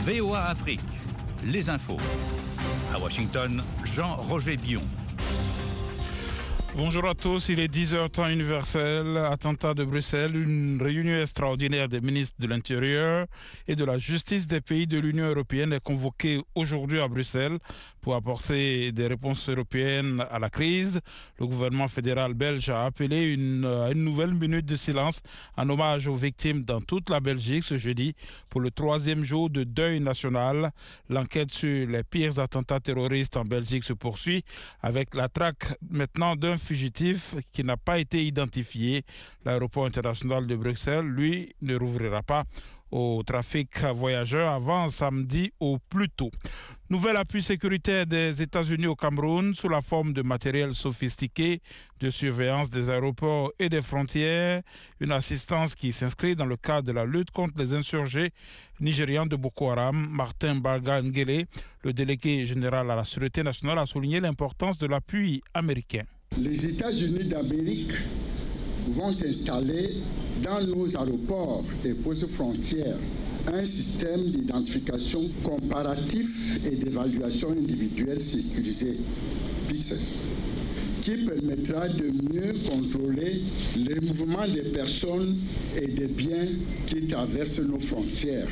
VOA Afrique, les infos. À Washington, Jean-Roger Billon. Bonjour à tous, il est 10h temps universel, attentat de Bruxelles, une réunion extraordinaire des ministres de l'Intérieur et de la Justice des pays de l'Union européenne est convoquée aujourd'hui à Bruxelles pour apporter des réponses européennes à la crise. Le gouvernement fédéral belge a appelé une nouvelle minute de silence en hommage aux victimes dans toute la Belgique ce jeudi pour le 3e jour de deuil national. L'enquête sur les pires attentats terroristes en Belgique se poursuit avec la traque maintenant d'un fugitif qui n'a pas été identifié. L'aéroport international de Bruxelles, lui, ne rouvrira pas au trafic voyageurs avant samedi au plus tôt. Nouvel appui sécuritaire des États-Unis au Cameroun sous la forme de matériel sophistiqué de surveillance des aéroports et des frontières. Une assistance qui s'inscrit dans le cadre de la lutte contre les insurgés nigérians de Boko Haram. Martin Barga Ngele, le délégué général à la Sûreté nationale, a souligné l'importance de l'appui américain. Les États-Unis d'Amérique vont installer dans nos aéroports et postes frontières un système d'identification comparatif et d'évaluation individuelle sécurisée, PICS, qui permettra de mieux contrôler les mouvements des personnes et des biens qui traversent nos frontières.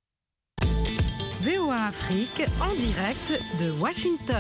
VOA Afrique en direct de Washington.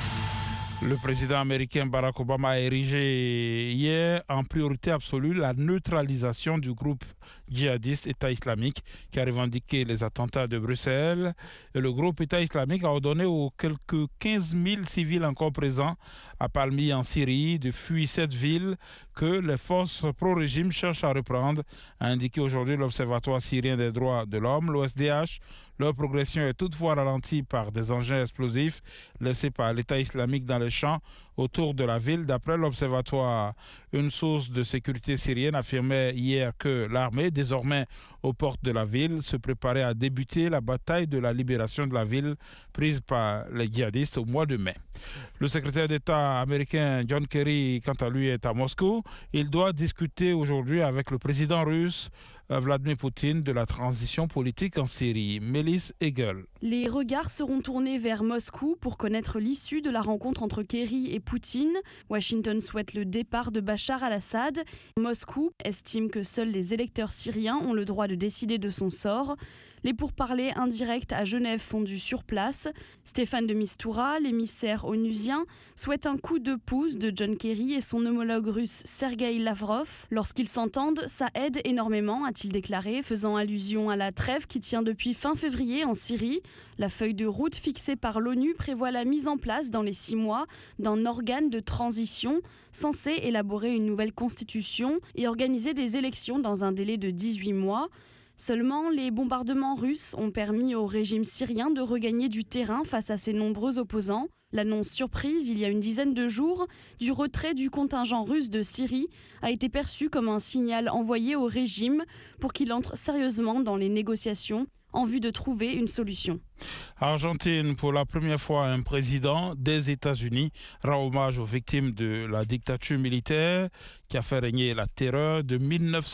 Le président américain Barack Obama a érigé hier en priorité absolue la neutralisation du groupe djihadiste État islamique qui a revendiqué les attentats de Bruxelles. Et le groupe État islamique a ordonné aux quelques 15 000 civils encore présents à Palmi en Syrie de fuir cette ville que les forces pro-régime cherchent à reprendre, a indiqué aujourd'hui l'Observatoire syrien des droits de l'homme, l'OSDH. Leur progression est toutefois ralentie par des engins explosifs laissés par l'État islamique dans les champs autour de la ville. D'après l'Observatoire, une source de sécurité syrienne affirmait hier que l'armée, désormais aux portes de la ville, se préparait à débuter la bataille de la libération de la ville prise par les djihadistes au mois de mai. Le secrétaire d'État américain John Kerry, quant à lui, est à Moscou. Il doit discuter aujourd'hui avec le président russe Vladimir Poutine de la transition politique en Syrie. Mélisse Hegel. Les regards seront tournés vers Moscou pour connaître l'issue de la rencontre entre Kerry et Poutine. Washington souhaite le départ de Bachar al-Assad. Moscou estime que seuls les électeurs syriens ont le droit de décider de son sort. Les pourparlers indirects à Genève fondus sur place. Stéphane de Mistura, l'émissaire onusien, souhaite un coup de pouce de John Kerry et son homologue russe Sergueï Lavrov. Lorsqu'ils s'entendent, ça aide énormément, a-t-il déclaré, faisant allusion à la trêve qui tient depuis fin février en Syrie. La feuille de route fixée par l'ONU prévoit la mise en place dans les 6 mois d'un organe de transition censé élaborer une nouvelle constitution et organiser des élections dans un délai de 18 mois. Seulement, les bombardements russes ont permis au régime syrien de regagner du terrain face à ses nombreux opposants. L'annonce surprise, il y a une dizaine de jours, du retrait du contingent russe de Syrie a été perçue comme un signal envoyé au régime pour qu'il entre sérieusement dans les négociations en vue de trouver une solution. Argentine, pour la première fois, un président des États-Unis rend hommage aux victimes de la dictature militaire qui a fait régner la terreur de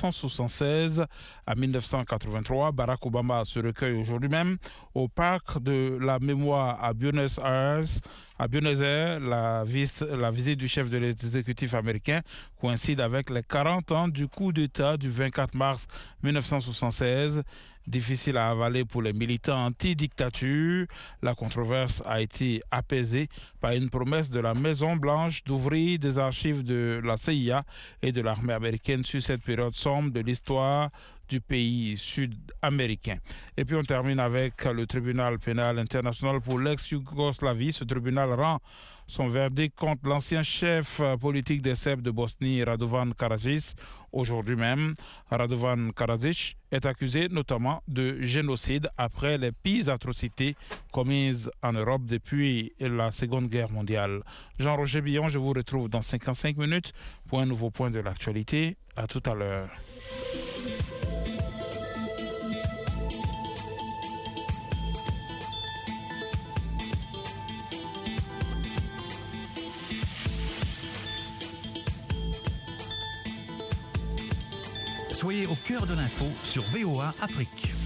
1976 à 1983. Barack Obama se recueille aujourd'hui même au parc de la mémoire à Buenos Aires. À Buenos Aires, la visite du chef de l'exécutif américain coïncide avec les 40 ans du coup d'État du 24 mars 1976. Difficile à avaler pour les militants anti-dictature. La controverse a été apaisée par une promesse de la Maison-Blanche d'ouvrir des archives de la CIA et de l'armée américaine sur cette période sombre de l'histoire du pays sud-américain. Et puis on termine avec le tribunal pénal international pour l'ex-Yougoslavie. Ce tribunal rend son verdict contre l'ancien chef politique des Serbes de Bosnie, Radovan Karadzic. Aujourd'hui même, Radovan Karadzic est accusé notamment de génocide après les pires atrocités commises en Europe depuis la Seconde Guerre mondiale. Jean-Roger Billon, je vous retrouve dans 55 minutes pour un nouveau point de l'actualité. À tout à l'heure. Soyez au cœur de l'info sur VOA Afrique.